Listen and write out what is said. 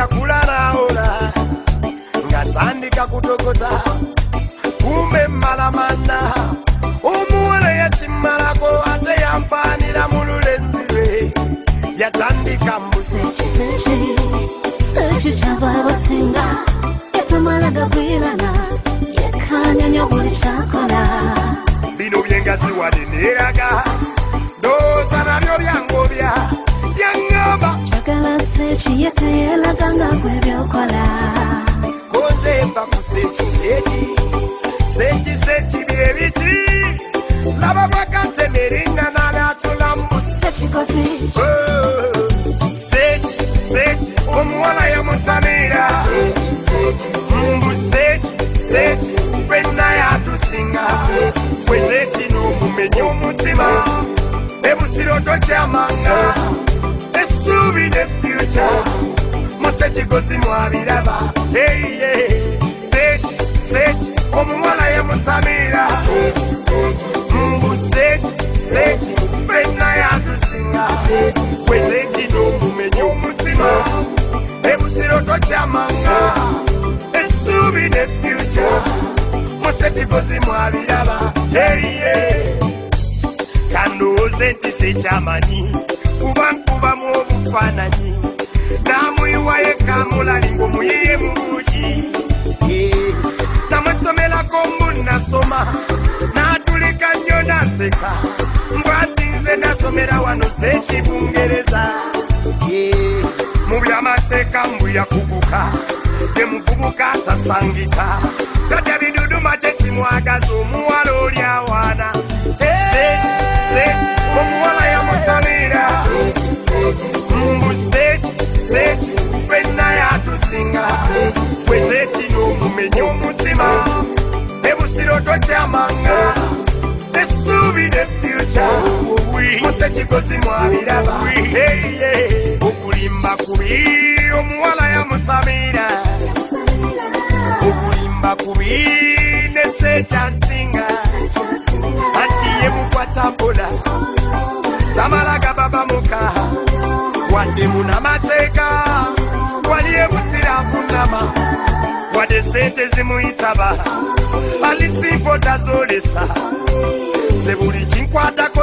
yakula naola ngatandika kutokota kumbe malamanda omuwala yachimalako ate yampanira mululenzire yatandika sechi chababa singa yatamalaga bwilana yakanyanya buli chakola bino byengazi waliniraga doza nabyo byangobya byangaba chakala sechi yatayelaga nga gwebyokola koze mba kusechi sechi byebiti laba bwakante meringa nanatulambu sechi kozi sechi omuwala yamutamira mbu sechi fenna yatusinga sechi n'omumenyi omutima ebusiroto kyamanga essuubi ne future musechi kozi mwabiraba sechi omuwala yamutamira mbu sechi fenna yatusinga sechi n'omumenyi omutima ebusiroto kyamanga essuubi ne future musechi kozi mwabiraba kandooze nti sekyamanyi kuba nkubamu obufaananyi namuyiwaye kamulali ng'omuyiye mu buugi namusomerako mbu nasoma n'atulika nnyo naseka mbwati nze nasomera wano sechi Bungereza mu byamateeka mbu yakuguka ye muvubuka atasangika tatya biduduma kye kimwagaza omuwala oli awaana omuwala yamutamira mbu sechi fenna yatusinga sechi n'omumenyi omutima ebusiroto kyamanga essuubi ne future musechi kozi mwabiraba okulimba kubi omuwala yamutamira okulimba kubi ne sechi asinga ati ye mukwata mpola tamalaga baba muka wadde munamateeka wali ebusirafu nama wadde sente zimuyitaba alisimpo tazolesa ze buli kinkwatako